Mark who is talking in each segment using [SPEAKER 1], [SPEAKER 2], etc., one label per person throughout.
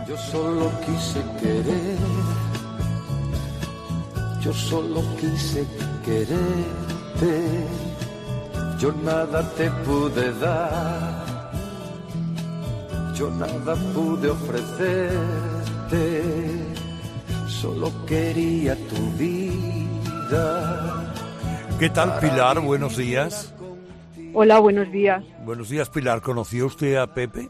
[SPEAKER 1] Yo solo quise querer, yo solo quise quererte, yo nada te pude dar, yo nada pude ofrecerte, solo quería tu vida.
[SPEAKER 2] ¿Qué tal, Pilar? Buenos días.
[SPEAKER 3] Hola, buenos días.
[SPEAKER 2] Buenos días, Pilar. ¿Conoció usted a Pepe?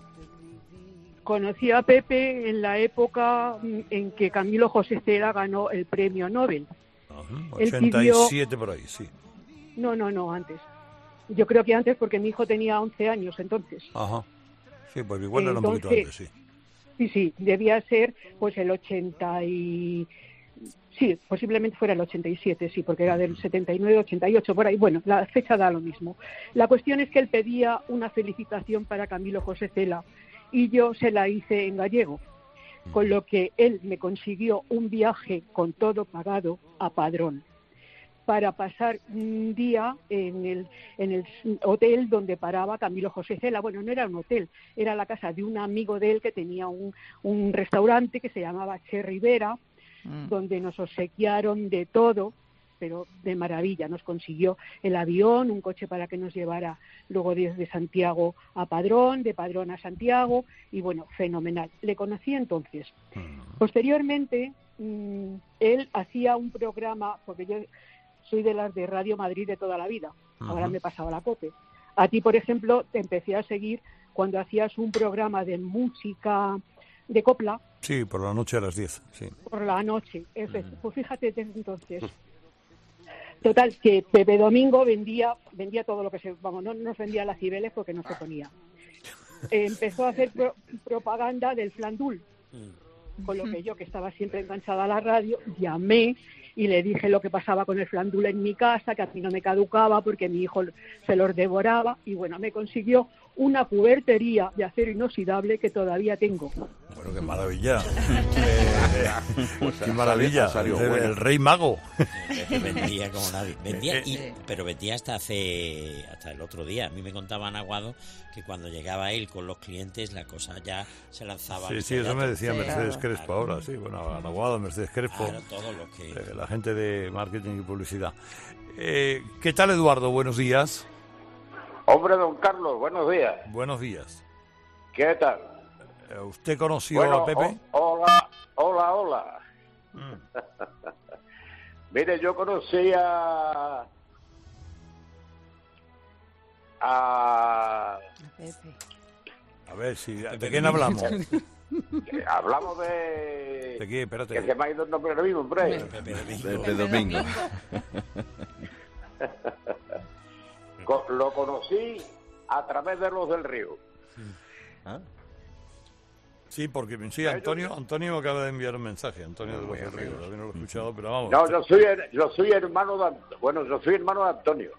[SPEAKER 3] Conocí a Pepe en la época en que Camilo José Cela ganó el premio Nobel.
[SPEAKER 2] Ajá, 87 por ahí, sí.
[SPEAKER 3] No, antes. Yo creo que antes porque mi hijo tenía 11 años entonces.
[SPEAKER 2] Ajá. Sí, pues igual era un poquito antes, sí.
[SPEAKER 3] Sí, debía ser pues el 80 y... Sí, posiblemente fuera el 87, sí, porque era del 79, 88, por ahí. Bueno, la fecha da lo mismo. La cuestión es que él pedía una felicitación para Camilo José Cela y yo se la hice en gallego, con lo que él me consiguió un viaje con todo pagado a Padrón para pasar un día en el hotel donde paraba Camilo José Cela. Bueno, no era un hotel, era la casa de un amigo de él que tenía un restaurante que se llamaba Che Rivera, donde nos obsequiaron de todo, pero de maravilla. Nos consiguió el avión, un coche para que nos llevara luego desde Santiago a Padrón, de Padrón a Santiago, y bueno, fenomenal. Le conocí entonces. Posteriormente, él hacía un programa, porque yo soy de las de Radio Madrid de toda la vida, ahora me pasaba la COPE. A ti, por ejemplo, te empecé a seguir cuando hacías un programa de música de copla.
[SPEAKER 2] Sí, por la noche a las 10, sí.
[SPEAKER 3] Por la noche, pues fíjate desde entonces. Total, que Pepe Domingo vendía todo lo que no nos vendía las Cibeles porque no se ponía. Empezó a hacer propaganda del Flandul, con lo que yo, que estaba siempre enganchada a la radio, llamé y le dije lo que pasaba con el Flandul en mi casa, que a mí no me caducaba porque mi hijo se los devoraba, y bueno, me consiguió una cubertería de acero inoxidable que todavía tengo.
[SPEAKER 2] Bueno, qué maravilla. Qué maravilla. El rey mago.
[SPEAKER 4] Vendía como nadie. Pero vendía hasta el otro día. A mí me contaban Aguado que cuando llegaba él con los clientes la cosa ya se lanzaba.
[SPEAKER 2] Sí, eso me decía Mercedes Crespo ahora, sí. Bueno, Aguado, Mercedes Crespo.
[SPEAKER 4] Claro, todo lo que...
[SPEAKER 2] la gente de marketing y publicidad. ¿Qué tal, Eduardo? Buenos días.
[SPEAKER 5] Hombre, don Carlos, buenos días.
[SPEAKER 2] Buenos días.
[SPEAKER 5] ¿Qué tal?
[SPEAKER 2] ¿Usted conoció a Pepe?
[SPEAKER 5] Hola. Mire, yo conocí a
[SPEAKER 2] Pepe. A ver, ¿de quién hablamos?
[SPEAKER 5] Hablamos de...
[SPEAKER 2] ¿De qué? Espérate.
[SPEAKER 5] Que se me ha ido el nombre ahora mismo, hombre.
[SPEAKER 6] Pepe Domingo.
[SPEAKER 5] Lo conocí a través de Los del Río.
[SPEAKER 6] ¿Ah?
[SPEAKER 2] Sí, porque sí, Antonio me acaba de enviar un mensaje, Antonio de Los del Río, todavía no lo he escuchado, pero vamos.
[SPEAKER 5] No, yo soy hermano de Antonio.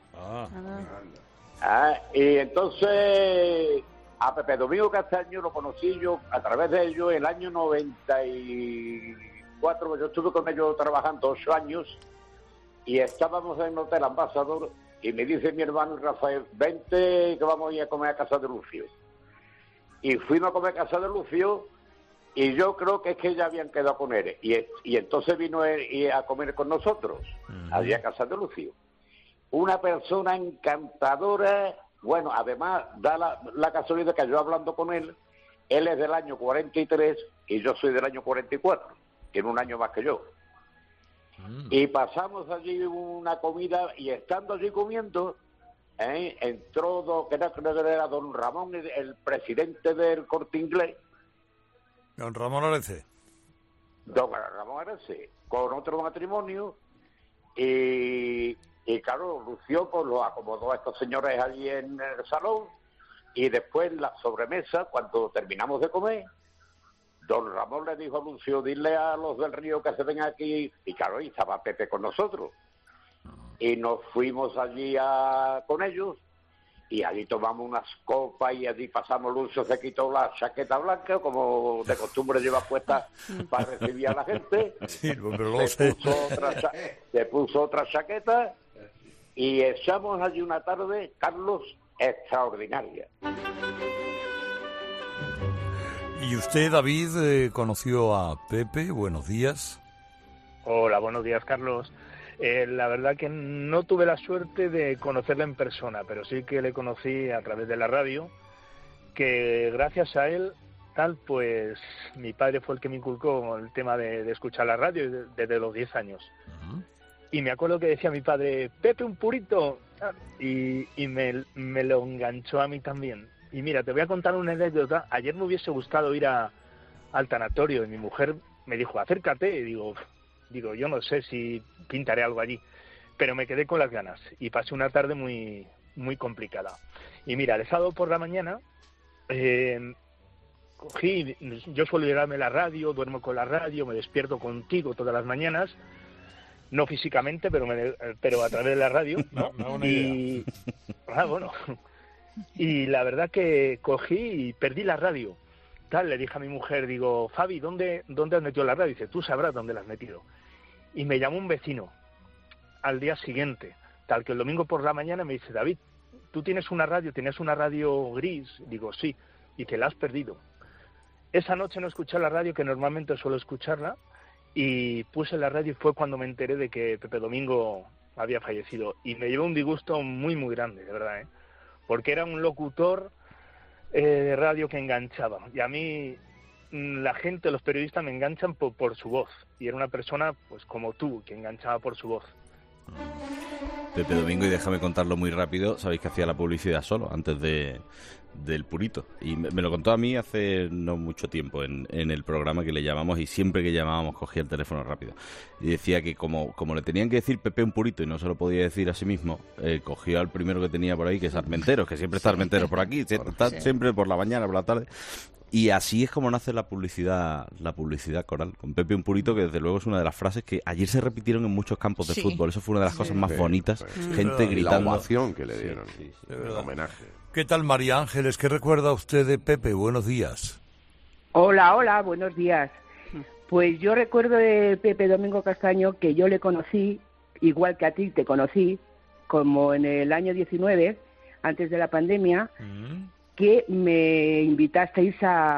[SPEAKER 5] Y entonces a Pepe Domingo Castaño lo conocí yo a través de ellos el año 94, yo estuve con ellos trabajando 8 años y estábamos en el Hotel Ambasador. Y me dice mi hermano Rafael, vente que vamos a ir a comer a casa de Lucio. Y fuimos a comer a casa de Lucio y yo creo que es que ya habían quedado con él. Y entonces vino él a comer con nosotros, allí a casa de Lucio. Una persona encantadora. Bueno, además da la casualidad que yo hablando con él es del año 43 y yo soy del año 44, tiene un año más que yo. Y pasamos allí una comida y estando allí comiendo, entró que era don Ramón, el presidente del Corte Inglés.
[SPEAKER 2] Don Ramón Arece.
[SPEAKER 5] Don Ramón Arece, con otro matrimonio y claro, Lucio pues lo acomodó a estos señores allí en el salón y después en la sobremesa, cuando terminamos de comer, don Ramón le dijo a Lucio, dile a Los del Río que se vengan aquí. Y claro, y estaba Pepe con nosotros. Y nos fuimos allí con ellos. Y allí tomamos unas copas y allí pasamos. Lucio se quitó la chaqueta blanca, como de costumbre lleva puesta para recibir a la gente.
[SPEAKER 2] Sí, pero se
[SPEAKER 5] puso otra chaqueta y echamos allí una tarde, Carlos, extraordinaria.
[SPEAKER 2] ¿Y usted, David, conoció a Pepe? Buenos días.
[SPEAKER 7] Hola, buenos días, Carlos. La verdad que no tuve la suerte de conocerle en persona, pero sí que le conocí a través de la radio, que gracias a él, pues mi padre fue el que me inculcó el tema de escuchar la radio desde los 10 años. Uh-huh. Y me acuerdo que decía mi padre, Pepe, un purito, y me lo enganchó a mí también. Y mira, te voy a contar una anécdota. Ayer me hubiese gustado ir al tanatorio y mi mujer me dijo, acércate, y digo, yo no sé si pintaré algo allí, pero me quedé con las ganas y pasé una tarde muy, muy complicada. Y mira, el sábado por la mañana cogí, yo suelo llevarme la radio, duermo con la radio, me despierto contigo todas las mañanas, no físicamente, pero a través de la radio, ¿no? Y bueno, y la verdad que cogí y perdí la radio. Le dije a mi mujer, digo, Fabi, ¿dónde has metido la radio? Dice, tú sabrás dónde la has metido. Y me llamó un vecino al día siguiente, tal que el domingo por la mañana me dice, David, ¿tú tienes una radio gris? Digo, sí, y te la has perdido. Esa noche no escuché la radio, que normalmente suelo escucharla, y puse la radio y fue cuando me enteré de que Pepe Domingo había fallecido. Y me llevó un disgusto muy, muy grande, de verdad, porque era un locutor de radio que enganchaba, y a mí la gente, los periodistas me enganchan por su voz, y era una persona pues como tú, que enganchaba por su voz.
[SPEAKER 6] Pepe Domingo, y déjame contarlo muy rápido, sabéis que hacía la publicidad solo, antes del Purito, y me lo contó a mí hace no mucho tiempo en el programa que le llamamos, y siempre que llamábamos cogía el teléfono rápido, y decía que como le tenían que decir Pepe un Purito y no se lo podía decir a sí mismo, cogió al primero que tenía por ahí, que es Armenteros, que siempre está Armenteros por aquí, está siempre por la mañana, por la tarde. Y así es como nace la publicidad coral, con Pepe un Purito, que desde luego es una de las frases que ayer se repitieron en muchos campos de fútbol. Eso fue una de las cosas más bonitas, gente gritando.
[SPEAKER 8] La ovación que le dieron, el homenaje.
[SPEAKER 2] ¿Qué tal, María Ángeles? ¿Qué recuerda usted de Pepe? Buenos días.
[SPEAKER 3] Hola, buenos días. Pues yo recuerdo de Pepe Domingo Castaño que yo le conocí, igual que a ti te conocí, como en el año 19, antes de la pandemia, que me invitasteis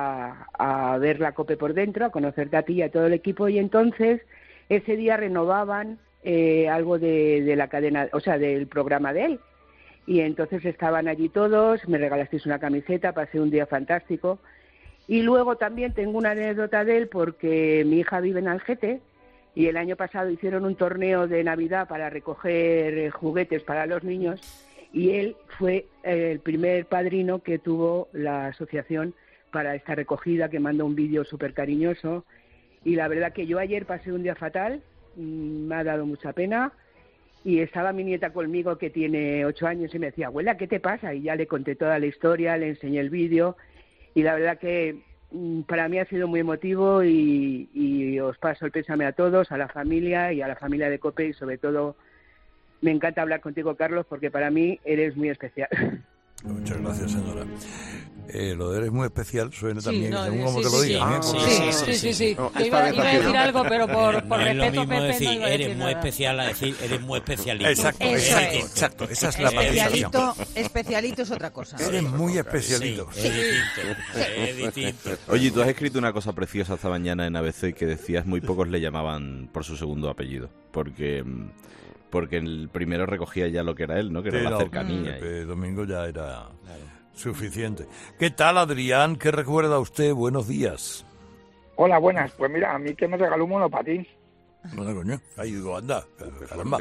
[SPEAKER 3] a ver la COPE por dentro, a conocerte a ti y a todo el equipo, y entonces ese día renovaban algo de la cadena, o sea, del programa de él, y entonces estaban allí todos, me regalasteis una camiseta, pasé un día fantástico, y luego también tengo una anécdota de él porque mi hija vive en Algete, y el año pasado hicieron un torneo de Navidad para recoger juguetes para los niños, y él fue el primer padrino que tuvo la asociación para esta recogida, que mandó un vídeo súper cariñoso. Y la verdad que yo ayer pasé un día fatal, me ha dado mucha pena, y estaba mi nieta conmigo, que tiene 8 años, y me decía, abuela, ¿qué te pasa? Y ya le conté toda la historia, le enseñé el vídeo, y la verdad que para mí ha sido muy emotivo, y os paso el pésame a todos, a la familia y a la familia de COPE, y sobre todo me encanta hablar contigo, Carlos, porque para mí eres muy especial.
[SPEAKER 2] Muchas gracias, señora. Lo de eres muy especial suena también, según como te lo diga.
[SPEAKER 9] Sí. No, iba a decir algo, pero por respeto a Pepe
[SPEAKER 4] decir,
[SPEAKER 9] no iba a decir
[SPEAKER 4] eres muy especial a decir, eres muy especialito.
[SPEAKER 2] Exacto, esa es la
[SPEAKER 9] especialito, especialito es otra cosa.
[SPEAKER 2] Eres muy especialito.
[SPEAKER 4] Es distinto.
[SPEAKER 6] Oye, tú has escrito una cosa preciosa esta mañana en ABC, que decías muy pocos le llamaban por su segundo apellido, porque el primero recogía ya lo que era él, ¿no? Que era la cercanía.
[SPEAKER 2] Pepe Domingo ya era suficiente. ¿Qué tal, Adrián? ¿Qué recuerda usted? Buenos días.
[SPEAKER 10] Hola, buenas. Pues mira, a mí que me regaló un monopatín.
[SPEAKER 2] Bueno, coño. Ahí digo, anda, caramba.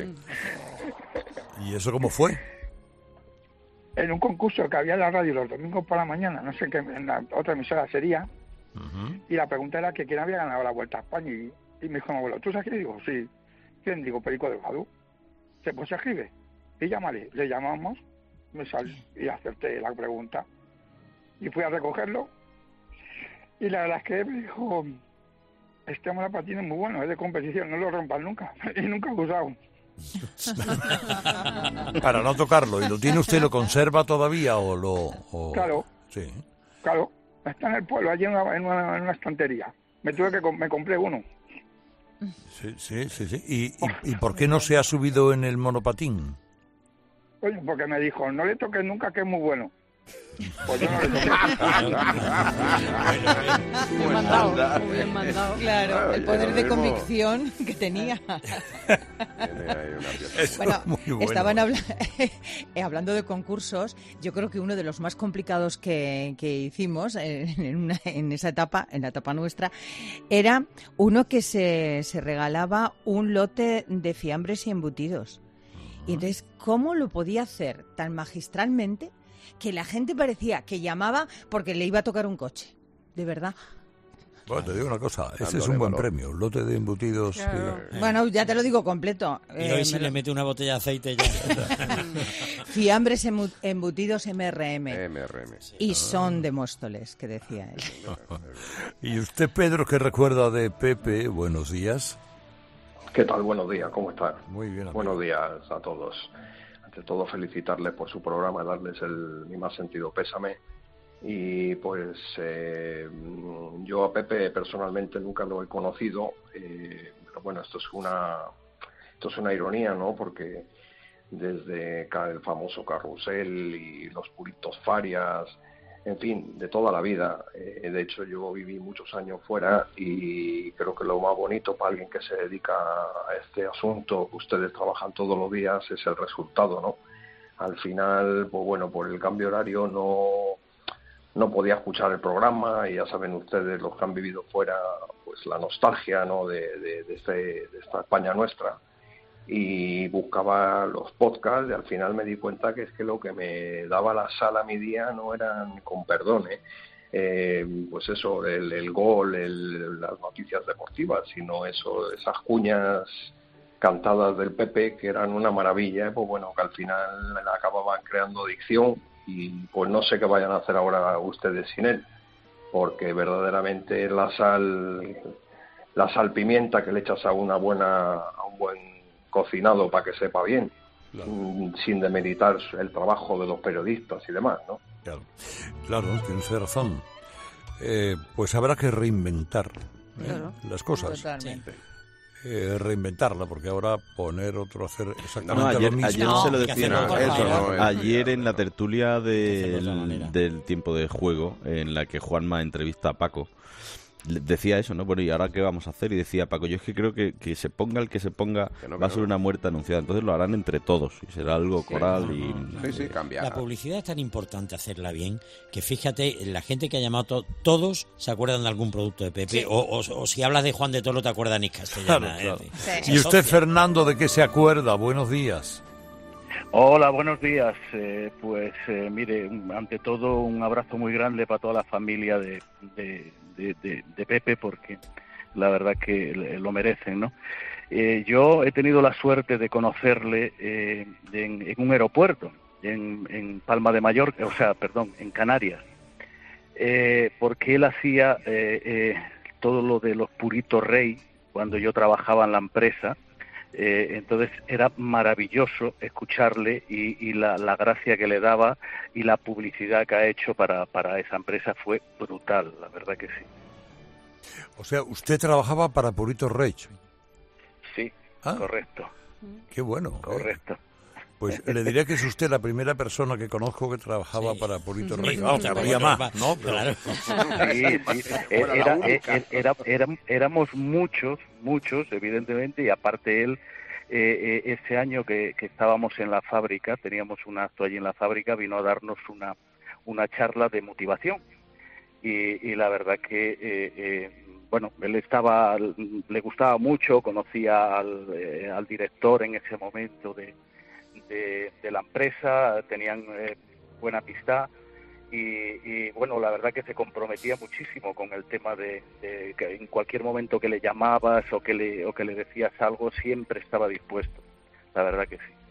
[SPEAKER 2] ¿Y eso cómo fue?
[SPEAKER 10] En un concurso que había en la radio los domingos por la mañana, no sé qué, en la otra emisora sería, y la pregunta era que quién había ganado la Vuelta a España, y me dijo mi abuelo, ¿tú sabes qué? Digo, sí. ¿Quién? Digo, Perico Delgado. Pues se escribe, y llámale. Le llamamos, y acerté la pregunta, y fui a recogerlo, y la verdad es que me dijo, este monopatín es muy bueno, es de competición, no lo rompas nunca, y nunca he usado.
[SPEAKER 2] Para no tocarlo. ¿Y lo tiene usted, lo conserva todavía o lo...?
[SPEAKER 10] Claro.
[SPEAKER 2] Sí.
[SPEAKER 10] Claro, está en el pueblo, allí en una estantería. Me compré uno.
[SPEAKER 2] Sí. ¿Y por qué no se ha subido en el monopatín?
[SPEAKER 10] Oye, porque me dijo, no le toques nunca, que es muy bueno. Pues yo no le
[SPEAKER 9] Bien mandado, muy bien mandado.
[SPEAKER 11] Claro, el poder de convicción que tenía. Bueno, estaban hablando de concursos. Yo creo que uno de los más complicados que hicimos en esa etapa, en la etapa nuestra, era uno que se regalaba un lote de fiambres y embutidos. Y entonces, ¿cómo lo podía hacer tan magistralmente que la gente parecía que llamaba porque le iba a tocar un coche? De verdad.
[SPEAKER 2] Bueno, te digo una cosa, ese es un buen premio, un lote de embutidos.
[SPEAKER 11] Claro. Bueno, ya te lo digo completo.
[SPEAKER 4] Y hoy si le mete una botella de aceite ya.
[SPEAKER 11] Fiambres embutidos MRM.
[SPEAKER 8] Sí.
[SPEAKER 11] Y son de Móstoles, que decía él.
[SPEAKER 2] ¿Y usted, Pedro, qué recuerda de Pepe? Buenos días.
[SPEAKER 12] ¿Qué tal? Buenos días, ¿cómo están?
[SPEAKER 2] Muy bien. Amigo.
[SPEAKER 12] Buenos días a todos. Ante todo, felicitarles por su programa, darles mi más sentido pésame. Y pues yo a Pepe personalmente nunca lo he conocido, pero bueno, esto es una ironía, ¿no? Porque desde el famoso Carrusel y los Puritos Farias, en fin, de toda la vida. De hecho, yo viví muchos años fuera y creo que lo más bonito para alguien que se dedica a este asunto, que ustedes trabajan todos los días, es el resultado, ¿no? Al final, pues bueno, por el cambio horario no podía escuchar el programa y ya saben ustedes, los que han vivido fuera, pues la nostalgia, ¿no? de esta España nuestra. Y buscaba los podcasts y al final me di cuenta que es que lo que me daba la sal a mi día no eran, con perdón, pues eso, el gol, las noticias deportivas, sino esas cuñas cantadas del Pepe que eran una maravilla, pues bueno, que al final acababan creando adicción y pues no sé qué vayan a hacer ahora ustedes sin él, porque verdaderamente la sal pimienta que le echas a un buen cocinado para que sepa bien, claro, sin demeritar el trabajo de los periodistas y demás, ¿no?
[SPEAKER 2] Claro, tienes razón. Pues habrá que reinventar las cosas.
[SPEAKER 11] Totalmente.
[SPEAKER 2] Reinventarla, porque ahora poner otro a hacer exactamente lo mismo.
[SPEAKER 6] Ayer se lo decía, ayer en la tertulia del tiempo de juego, en la que Juanma entrevista a Paco, decía eso, ¿no? Bueno, ¿y ahora qué vamos a hacer? Y decía Paco, yo es que creo que se ponga el que se ponga, va a ser una muerte anunciada. Entonces lo harán entre todos y será algo coral y
[SPEAKER 8] cambiará.
[SPEAKER 4] La publicidad es tan importante hacerla bien que fíjate, la gente que ha llamado, todos se acuerdan de algún producto de Pepe, sí. o si hablas de Juan de Toro te acuerdas ni castellana.
[SPEAKER 2] Claro. Sí. ¿Y usted, Fernando, de qué se acuerda? Buenos días.
[SPEAKER 7] Hola, buenos días. Mire, ante todo un abrazo muy grande para toda la familia de Pepe, porque la verdad que lo merecen, ¿no? Yo he tenido la suerte de conocerle en un aeropuerto, en Palma de Mallorca, en Canarias, porque él hacía todo lo de los Puritos Rey cuando yo trabajaba en la empresa. Entonces era maravilloso escucharle y la gracia que le daba y la publicidad que ha hecho para esa empresa fue brutal, la verdad que sí.
[SPEAKER 2] O sea, ¿usted trabajaba para Puritos Reyes?
[SPEAKER 7] Sí, correcto.
[SPEAKER 2] Qué bueno.
[SPEAKER 7] Correcto.
[SPEAKER 2] Pues le diré que es usted la primera persona que conozco que trabajaba para Puritos Reyes. Vamos, habría más, ¿no? Claro.
[SPEAKER 7] Éramos muchos, evidentemente, y aparte él, ese año que estábamos en la fábrica, teníamos un acto allí en la fábrica, vino a darnos una charla de motivación. Y la verdad que, él le gustaba mucho, conocía al director en ese momento de la empresa, tenían buena amistad y bueno, la verdad que se comprometía muchísimo con el tema de que en cualquier momento que le llamabas o que le decías algo, siempre estaba dispuesto, la verdad que sí.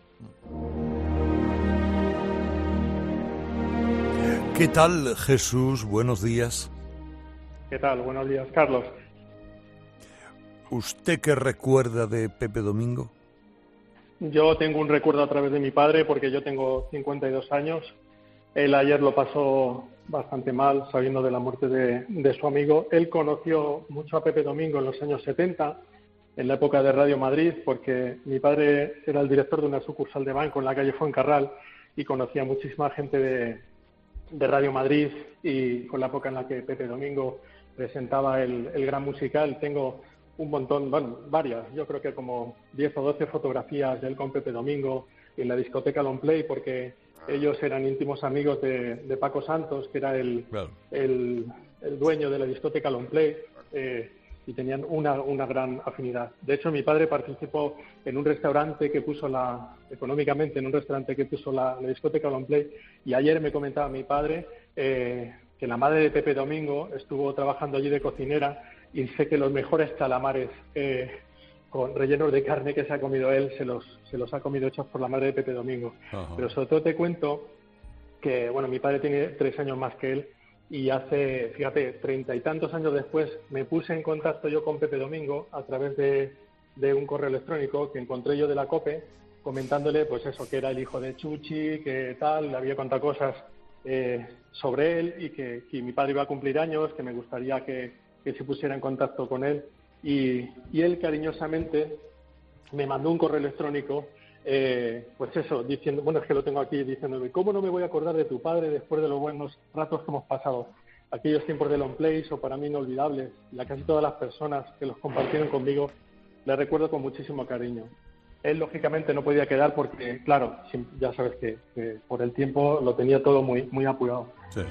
[SPEAKER 2] ¿Qué tal, Jesús? Buenos días.
[SPEAKER 13] ¿Qué tal? Buenos días, Carlos.
[SPEAKER 2] ¿Usted qué recuerda de Pepe Domingo?
[SPEAKER 13] Yo tengo un recuerdo a través de mi padre porque yo tengo 52 años. Él ayer lo pasó bastante mal sabiendo de la muerte de su amigo. Él conoció mucho a Pepe Domingo en los años 70, en la época de Radio Madrid, porque mi padre era el director de una sucursal de banco en la calle Fuencarral y conocía muchísima gente Radio Madrid y con la época en la que Pepe Domingo presentaba el Gran Musical. Tengo un montón, bueno, varias, yo creo que como 10 o 12 fotografías de él con Pepe Domingo en la discoteca Long Play, porque ellos eran íntimos amigos de Paco Santos, que era el dueño de la discoteca Long Play, y tenían una gran afinidad. De hecho, mi padre participó en un restaurante que puso económicamente en un restaurante que puso la discoteca Long Play, y ayer me comentaba mi padre que la madre de Pepe Domingo estuvo trabajando allí de cocinera, y sé que los mejores calamares con rellenos de carne que se ha comido él se los ha comido hechos por la madre de Pepe Domingo. Ajá. Pero sobre todo te cuento que, bueno, mi padre tiene 3 años más que él, y hace, fíjate, 30 y tantos años después me puse en contacto yo con Pepe Domingo a través de un correo electrónico que encontré yo de la COPE, comentándole pues eso, que era el hijo de Chuchi, que tal, le había contado cosas sobre él, y que mi padre iba a cumplir años, que me gustaría que se pusiera en contacto con él, y él cariñosamente me mandó un correo electrónico, pues eso, diciendo, bueno, es que lo tengo aquí, diciéndome, ¿cómo no me voy a acordar de tu padre después de los buenos ratos que hemos pasado? Aquellos tiempos de Long Play son para mí inolvidables, y a casi todas las personas que los compartieron conmigo les recuerdo con muchísimo cariño. Él, lógicamente, no podía quedar porque, claro, ya sabes que por el tiempo lo tenía todo muy, muy apurado.
[SPEAKER 2] Sí.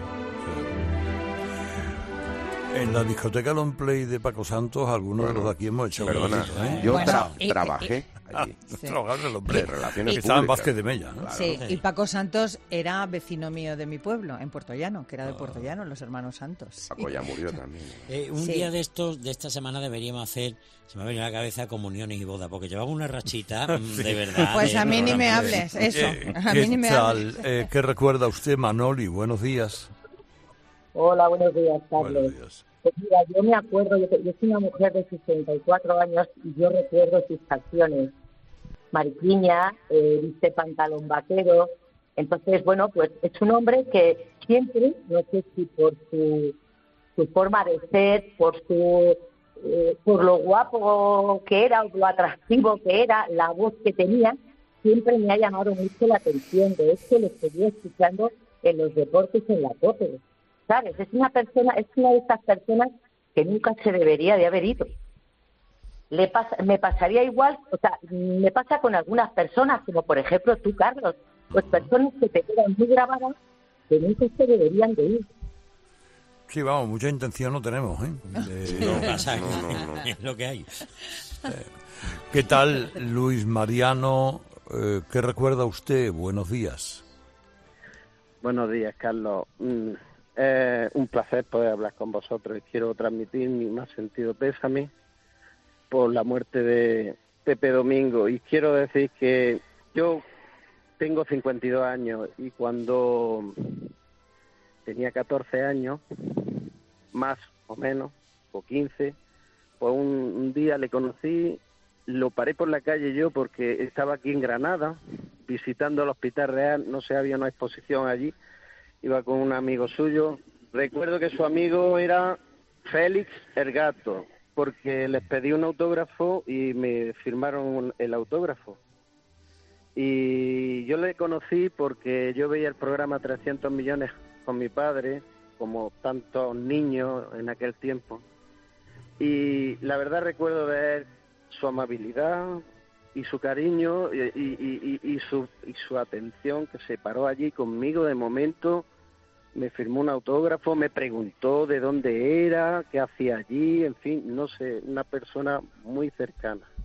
[SPEAKER 2] En la discoteca Long Play de Paco Santos, algunos de los de aquí hemos hecho.
[SPEAKER 8] Perdona, yo trabajé allí.
[SPEAKER 2] Sí. Trabajaba en Long Play.
[SPEAKER 8] Relaciones
[SPEAKER 2] que estaba en Vázquez de Mella, ¿no?
[SPEAKER 11] Claro. Sí, y Paco Santos era vecino mío de mi pueblo, en Puerto Llano, que era de Puerto Llano, los hermanos Santos.
[SPEAKER 8] Paco ya murió también.
[SPEAKER 4] Un día de esta semana deberíamos hacer, se me ha venido a la cabeza, comuniones y bodas, porque llevaba una rachita, de verdad.
[SPEAKER 11] Pues a mí ni me hables, eso. A mí ni me hables.
[SPEAKER 2] ¿Qué recuerda usted, Manoli? Buenos días.
[SPEAKER 14] Hola, buenos días, Carlos.
[SPEAKER 2] Buenos días.
[SPEAKER 14] Pues mira, yo me acuerdo, yo soy una mujer de 64 años y yo recuerdo sus canciones. Mariquiña, viste pantalón vaquero. Entonces, bueno, pues es un hombre que siempre, no sé si por su forma de ser, por lo guapo que era, o lo atractivo que era, la voz que tenía, siempre me ha llamado mucho la atención. De hecho, lo estoy escuchando en los deportes en la COPE. ¿Sabes? Es una de estas personas que nunca se debería de haber ido. Me pasaría igual, o sea, me pasa con algunas personas, como por ejemplo tú, Carlos, pues personas que te quedan muy grabadas que nunca se deberían de ir.
[SPEAKER 2] Sí, vamos, mucha intención no tenemos, ¿eh?
[SPEAKER 4] No pasa, es lo que hay.
[SPEAKER 2] ¿Qué tal, Luis Mariano? ¿Qué recuerda usted? Buenos días.
[SPEAKER 15] Buenos días, Carlos. Un placer poder hablar con vosotros y quiero transmitir mi más sentido pésame por la muerte de Pepe Domingo. Y quiero decir que yo tengo 52 años y cuando tenía 14 años, más o menos, o 15, pues un día le conocí, lo paré por la calle yo porque estaba aquí en Granada visitando el Hospital Real, no sé, había una exposición allí. Iba con un amigo suyo. Recuerdo que su amigo era Félix el Gato, porque les pedí un autógrafo y me firmaron el autógrafo. Y yo le conocí porque yo veía el programa 300 millones con mi padre, como tantos niños en aquel tiempo. Y la verdad recuerdo ver su amabilidad y su cariño y su atención, que se paró allí conmigo de momento, me firmó un autógrafo, me preguntó de dónde era, qué hacía allí, en fin, no sé, una persona muy cercana.